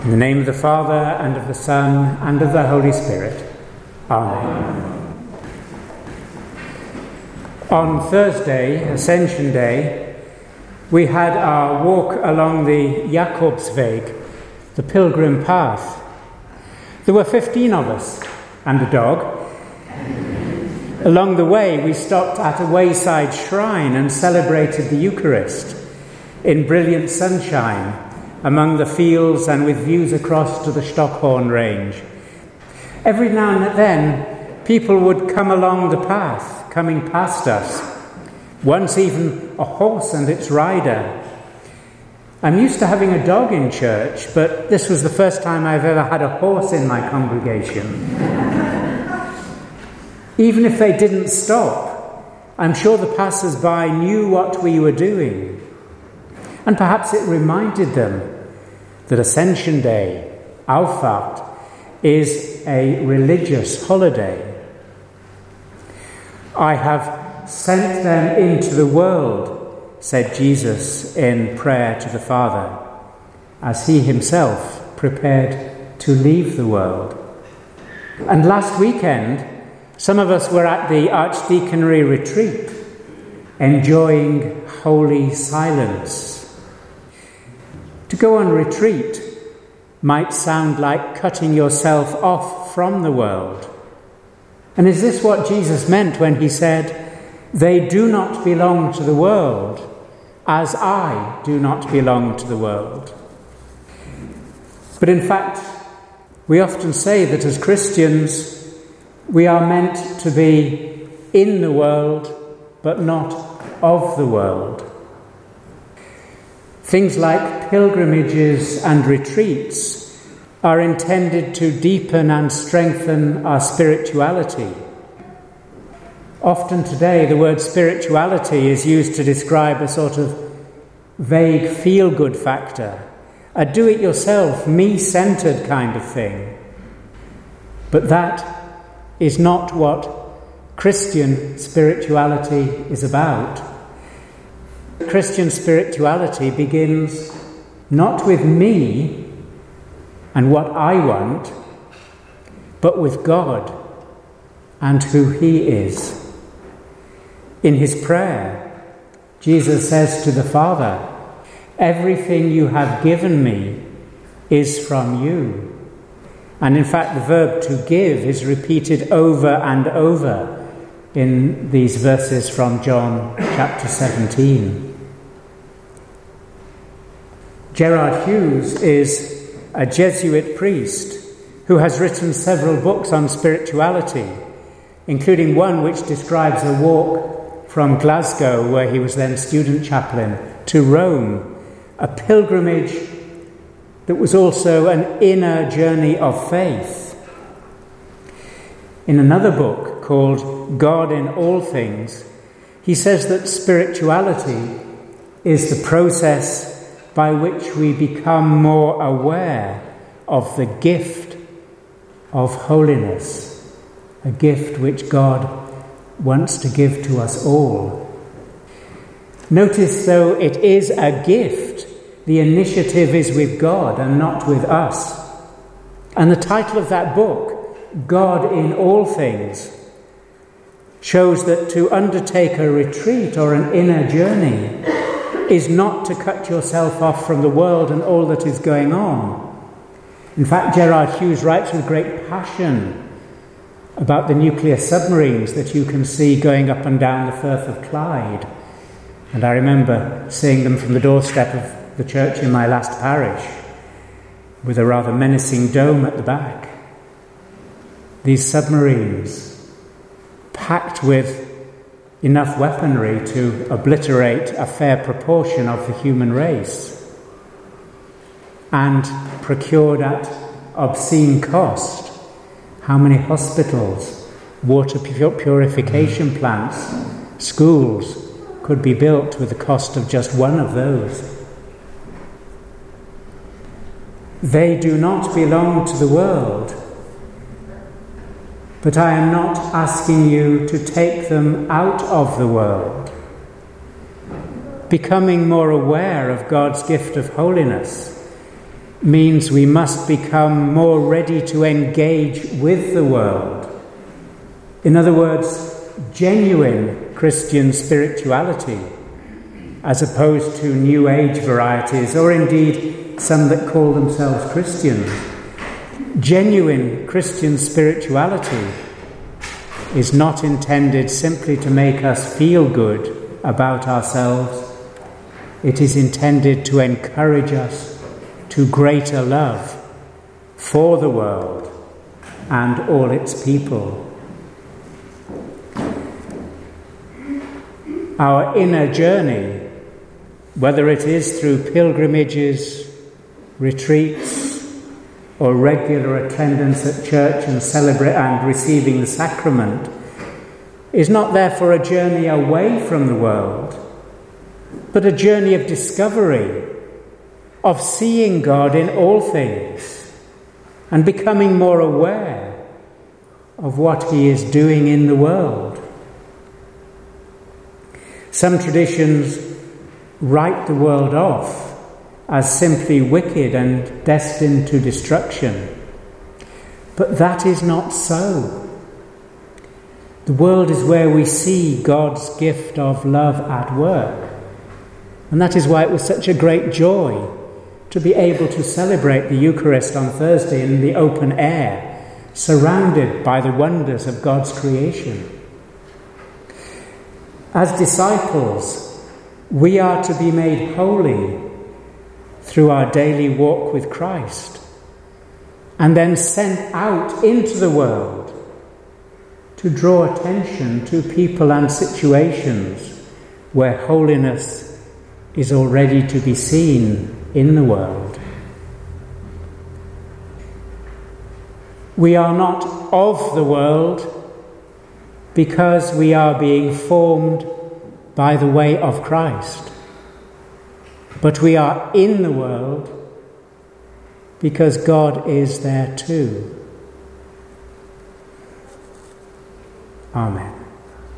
In the name of the Father, and of the Son, and of the Holy Spirit. Amen. On Thursday, Ascension Day, we had our walk along the Jakobsweg, the pilgrim path. There were 15 of us, and a dog. Along the way, we stopped at a wayside shrine and celebrated the Eucharist in brilliant sunshine, among the fields and with views across to the Stockhorn range. Every now and then, people would come along the path, coming past us. Once even a horse and its rider. I'm used to having a dog in church, but this was the first time I've ever had a horse in my congregation. Even if they didn't stop, I'm sure the passers-by knew what we were doing. And perhaps it reminded them that Ascension Day, Auffahrt, is a religious holiday. I have sent them into the world, said Jesus in prayer to the Father, as he himself prepared to leave the world. And last weekend, some of us were at the Archdeaconry retreat, enjoying holy silence. To go on retreat might sound like cutting yourself off from the world. And is this what Jesus meant when he said, "They do not belong to the world, as I do not belong to the world"? But in fact, we often say that as Christians, we are meant to be in the world, but not of the world. Things like pilgrimages and retreats are intended to deepen and strengthen our spirituality. Often today, the word spirituality is used to describe a sort of vague feel-good factor, a do-it-yourself, me-centered kind of thing. But that is not what Christian spirituality is about. Christian spirituality begins not with me and what I want, but with God and who he is. In his prayer, Jesus says to the Father, "Everything you have given me is from you." And in fact, the verb to give is repeated over and over in these verses from John chapter 17. Gerard Hughes is a Jesuit priest who has written several books on spirituality, including one which describes a walk from Glasgow, where he was then student chaplain, to Rome, a pilgrimage that was also an inner journey of faith. In another book called God in All Things, he says that spirituality is the process by which we become more aware of the gift of holiness, a gift which God wants to give to us all. Notice, though it is a gift, the initiative is with God and not with us. And the title of that book, God in All Things, shows that to undertake a retreat or an inner journey is not to cut yourself off from the world and all that is going on. In fact, Gerard Hughes writes with great passion about the nuclear submarines that you can see going up and down the Firth of Clyde. And I remember seeing them from the doorstep of the church in my last parish, with a rather menacing dome at the back. These submarines, packed with enough weaponry to obliterate a fair proportion of the human race, and procured at obscene cost. How many hospitals, water purification plants, schools could be built with the cost of just one of those? They do not belong to the world, but I am not asking you to take them out of the world. Becoming more aware of God's gift of holiness means we must become more ready to engage with the world. In other words, genuine Christian spirituality, as opposed to New Age varieties, or indeed some that call themselves Christians. Genuine Christian spirituality is not intended simply to make us feel good about ourselves. It is intended to encourage us to greater love for the world and all its people. Our inner journey, whether it is through pilgrimages, retreats, or regular attendance at church and receiving the sacrament, is not therefore a journey away from the world, but a journey of discovery, of seeing God in all things and becoming more aware of what He is doing in the world. Some traditions write the world off as simply wicked and destined to destruction. But that is not so. The world is where we see God's gift of love at work. And that is why it was such a great joy to be able to celebrate the Eucharist on Thursday in the open air, surrounded by the wonders of God's creation. As disciples, we are to be made holy through our daily walk with Christ, and then sent out into the world to draw attention to people and situations where holiness is already to be seen in the world. We are not of the world because we are being formed by the way of Christ, but we are in the world because God is there too. Amen.